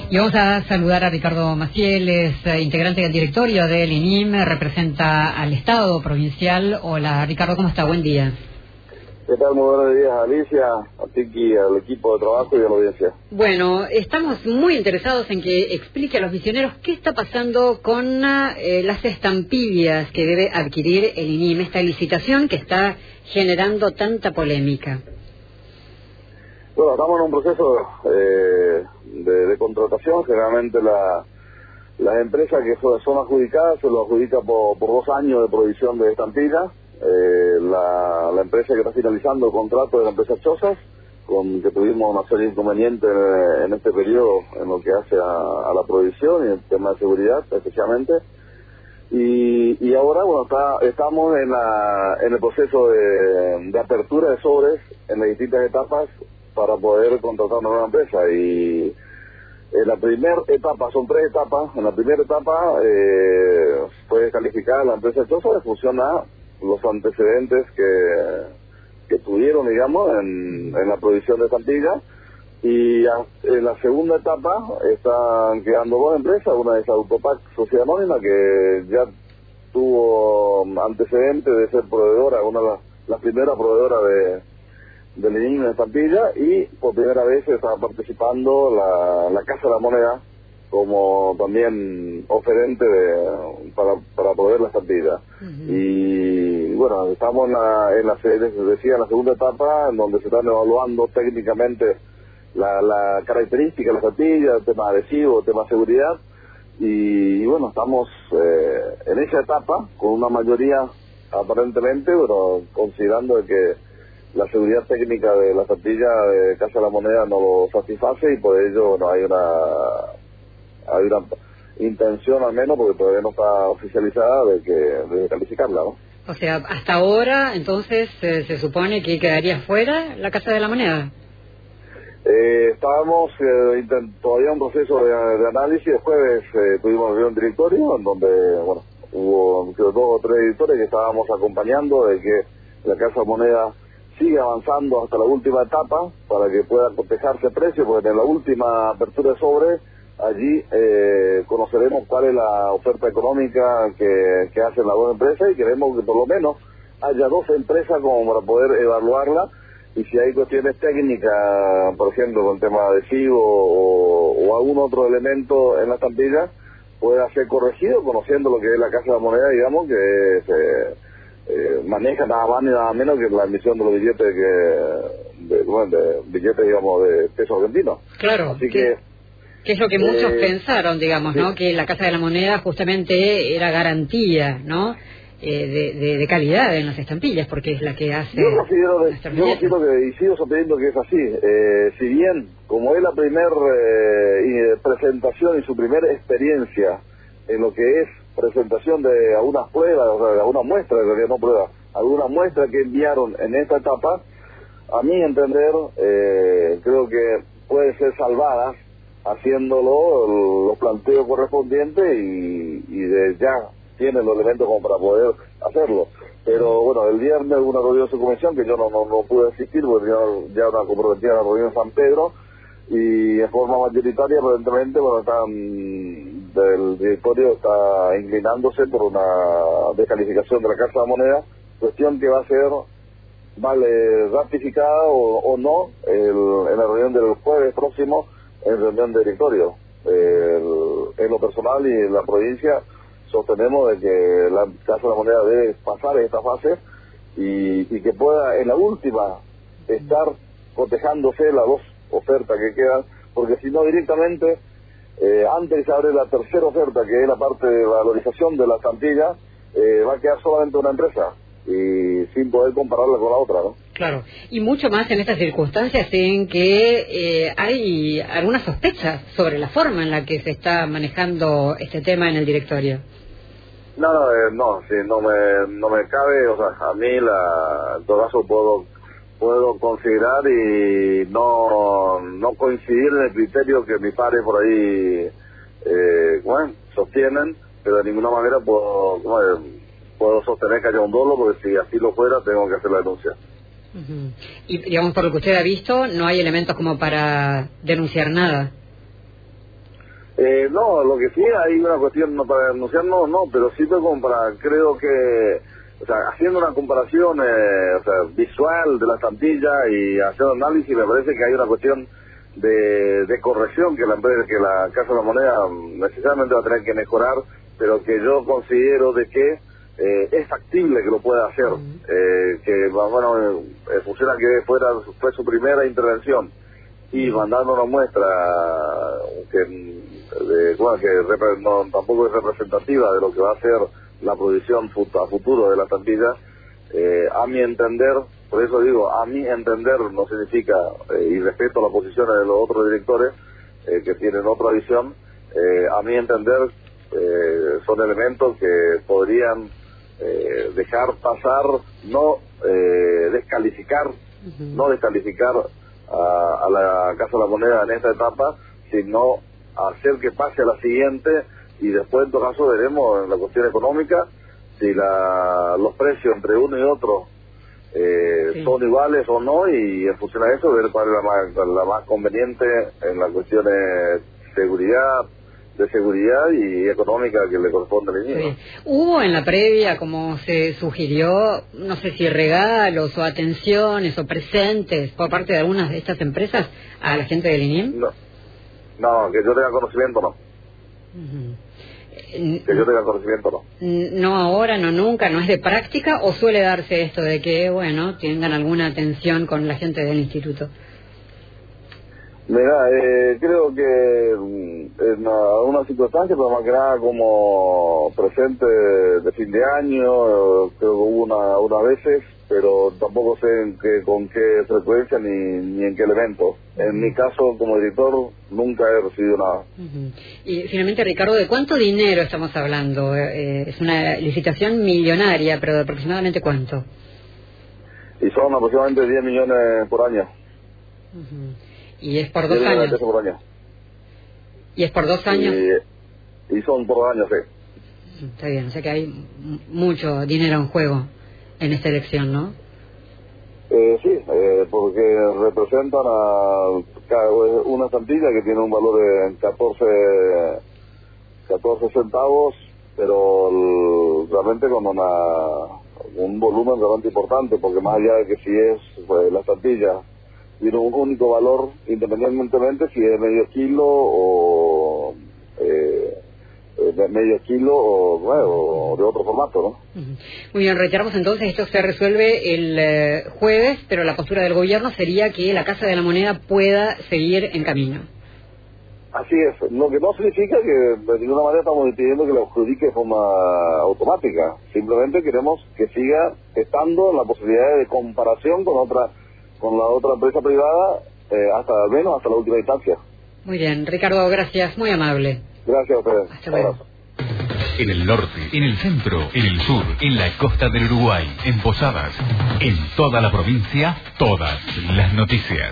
Y vamos a saludar a Ricardo Maciel, es integrante del directorio del INIM, representa al Estado provincial. Hola Ricardo, ¿cómo está? Buen día. ¿Qué tal? Muy buenos días, Alicia, a Tiki, al equipo de trabajo y a la audiencia. Bueno, estamos muy interesados en que explique a los misioneros qué está pasando con las estampillas que debe adquirir el INIM, esta licitación que está generando tanta polémica. Bueno, estamos en un proceso de contratación. Generalmente las empresas que son adjudicadas se lo adjudica por 2 años de provisión de estampillas. La empresa que está finalizando el contrato es la empresa Chozas, con que tuvimos una serie de inconvenientes en este periodo en lo que hace a la provisión y el tema de seguridad especialmente. Y ahora, bueno, estamos en el proceso de apertura de sobres en las distintas etapas para poder contratar una nueva empresa. Y en la primera etapa, son 3 etapas. En la primera etapa fue calificada la empresa Chozas en función a los antecedentes que tuvieron, digamos, en la provisión de estampillas. Y en la segunda etapa están quedando 2 empresas. Una es Autopac Sociedad Anónima, que ya tuvo antecedentes de ser proveedora, una de las primeras proveedoras del INIM de estampilla, y por primera vez está participando la Casa de la Moneda como también oferente para proveer la estampilla. Y bueno, estamos en la segunda etapa, en donde se están evaluando técnicamente la característica de la estampilla, el tema adhesivo, el tema seguridad, y bueno, estamos en esa etapa con una mayoría aparentemente, pero considerando que la seguridad técnica de la estampilla de Casa de la Moneda no lo satisface, y por ello bueno, hay una intención, al menos, porque todavía no está oficializada, de calificarla, ¿no? O sea, hasta ahora, entonces, se supone que quedaría fuera la Casa de la Moneda. Estábamos todavía en un proceso de análisis. El jueves tuvimos reunión directorio, en donde, bueno, hubo 2 o 3 editores que estábamos acompañando de que la Casa de Moneda sigue avanzando hasta la última etapa para que pueda cotejarse precio, porque en la última apertura de sobre, allí conoceremos cuál es la oferta económica que hacen las 2 empresas, y queremos que por lo menos haya 2 empresas como para poder evaluarla, y si hay cuestiones técnicas, por ejemplo, con tema adhesivo o algún otro elemento en la estampilla, pueda ser corregido, conociendo lo que es la Casa de la Moneda, digamos, que maneja nada más ni nada menos que la emisión de los billetes billetes, digamos, de peso argentino. Claro. Así que es lo que muchos pensaron, digamos, ¿no? Que la Casa de la Moneda justamente era garantía, ¿no? De calidad en las estampillas, porque es la que hace... Yo considero que, y sigo sosteniendo que es así. Si bien, como es la primera presentación y su primera experiencia en lo que es presentación de algunas pruebas, o sea, de algunas muestras, en realidad no pruebas, algunas muestras que enviaron en esta etapa, a mi entender, creo que pueden ser salvadas haciéndolo los planteos correspondientes, y ya tienen los elementos como para poder hacerlo. Pero bueno, el viernes hubo una reunión de su comisión que yo no pude asistir, porque ya una comprometida la reunión en San Pedro, y en forma mayoritaria, evidentemente, bueno, el directorio está inclinándose por una descalificación de la Casa de la Moneda, cuestión que va a ser ratificada o no en la reunión del jueves próximo, en reunión de directorio. En lo personal y en la provincia sostenemos de que la Casa de la Moneda debe pasar esta fase, y que pueda en la última estar cotejándose las 2 ofertas que quedan, porque si no directamente antes se abre la tercera oferta, que es la parte de valorización de la estampilla, va a quedar solamente una empresa y sin poder compararla con la otra, ¿no? Claro, y mucho más en estas circunstancias en que hay algunas sospechas sobre la forma en la que se está manejando este tema en el directorio. No me cabe, o sea, a mí en todo caso puedo considerar y no coincidir en el criterio que mis pares por ahí sostienen, pero de ninguna manera puedo sostener que haya un dolo, porque si así lo fuera tengo que hacer la denuncia. Y digamos, por lo que usted ha visto, no hay elementos como para denunciar nada. No, lo que sí hay una cuestión, no para denunciar, no, pero sí como para, creo que, o sea, haciendo una comparación visual de la estampilla y haciendo análisis, me parece que hay una cuestión de corrección que la Casa de la Moneda necesariamente va a tener que mejorar, pero que yo considero de que es factible que lo pueda hacer, funciona que fue su primera intervención y mandando una muestra tampoco es representativa de lo que va a ser la prohibición a futuro de la estampilla. A mi entender, por eso digo, a mi entender no significa, y respeto las posiciones de los otros directores que tienen otra visión, a mi entender son elementos que podrían dejar pasar, no descalificar a la Casa de la Moneda en esta etapa, sino hacer que pase a la siguiente, y después en todo caso veremos en la cuestión económica si los precios entre uno y otro son iguales o no, y en función a eso ver cuál es la más conveniente en las cuestiones de seguridad y económica que le corresponde al INIEM. Sí. ¿Hubo en la previa, como se sugirió, no sé si regalos o atenciones o presentes por parte de algunas de estas empresas a la gente del INIEM? No, que yo tenga conocimiento no. Que yo tenga conocimiento no. No ahora, no nunca, no es de práctica, o suele darse esto de que, bueno, tengan alguna atención con la gente del instituto. Mira, creo que en una circunstancia, pero más que nada como presente de fin de año, creo que hubo unas veces, pero tampoco sé con qué frecuencia ni en qué elemento. En mi caso, como director, nunca he recibido nada. Y finalmente, Ricardo, ¿de cuánto dinero estamos hablando? Es una licitación millonaria, pero ¿de aproximadamente cuánto? Y son aproximadamente 10 millones por año. ¿Y es por 2 años? Por año. ¿Y es por 2 años? Y son por 2 años, sí. Está bien, o sea que hay mucho dinero en juego en esta elección, ¿no? Sí, porque representan una estampilla que tiene un valor de 14 centavos, pero realmente con un volumen realmente importante, porque más allá de que si es la estampilla tiene un único valor, independientemente si es medio kilo o o de otro formato, ¿no? Muy bien, reiteramos entonces, esto se resuelve el jueves, pero la postura del gobierno sería que la Casa de la Moneda pueda seguir en camino. Así es, lo que no significa que de ninguna manera estamos pidiendo que lo adjudique de forma automática, simplemente queremos que siga estando la posibilidad de comparación con la otra empresa privada, al menos hasta la última instancia. Muy bien, Ricardo, gracias, muy amable. Gracias a ustedes. Hasta luego. En el norte, en el centro, en el sur, en la costa del Uruguay, en Posadas, en toda la provincia, todas las noticias.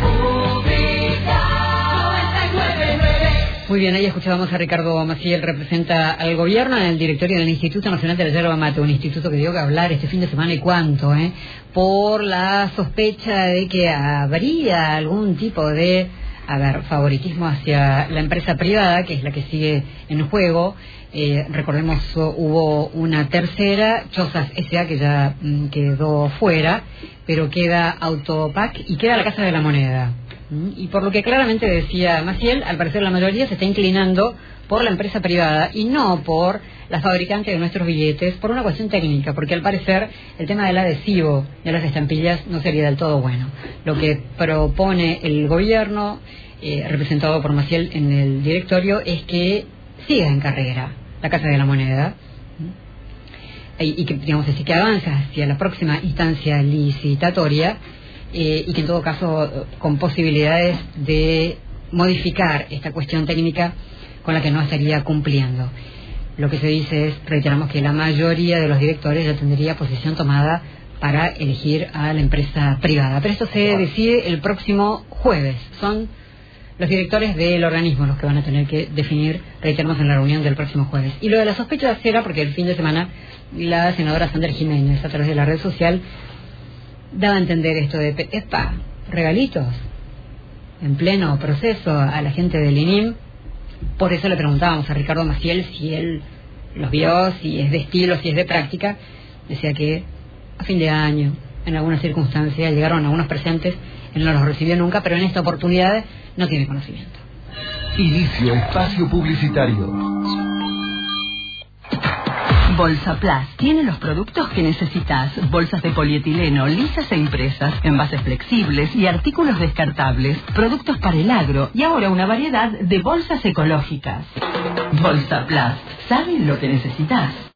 Muy bien, ahí escuchábamos a Ricardo Maciel, representa al gobierno en el directorio del Instituto Nacional de la Yerba Mate, un instituto que dio que hablar este fin de semana y cuánto, por la sospecha de que habría algún tipo de favoritismo hacia la empresa privada, que es la que sigue en juego. Recordemos, hubo una tercera, Chozas S.A., que ya quedó fuera, pero queda Autopac y queda la Casa de la Moneda. Y por lo que claramente decía Maciel, al parecer la mayoría se está inclinando por la empresa privada y no por la fabricante de nuestros billetes, por una cuestión técnica, porque al parecer el tema del adhesivo de las estampillas no sería del todo bueno. Lo que propone el gobierno, representado por Maciel en el directorio, es que siga en carrera la Casa de la Moneda y que, digamos así, que avance hacia la próxima instancia licitatoria, y que en todo caso con posibilidades de modificar esta cuestión técnica con la que no estaría cumpliendo. Lo que se dice es, reiteramos, que la mayoría de los directores ya tendría posición tomada para elegir a la empresa privada, pero esto se decide el próximo jueves. Son los directores del organismo los que van a tener que definir, reiteramos, en la reunión del próximo jueves. Y lo de la sospecha era porque el fin de semana la senadora Sandra Jiménez, a través de la red social, daba a entender esto de regalitos en pleno proceso a la gente del INIM, Por eso le preguntábamos a Ricardo Maciel si él los vio, si es de estilo, si es de práctica. Decía que a fin de año, en algunas circunstancias, llegaron algunos presentes, él no los recibió nunca, pero en esta oportunidad no tiene conocimiento. Inicio espacio publicitario. Bolsa Plus tiene los productos que necesitas: bolsas de polietileno, lisas e impresas, envases flexibles y artículos descartables, productos para el agro y ahora una variedad de bolsas ecológicas. Bolsa Plus, ¿saben lo que necesitas?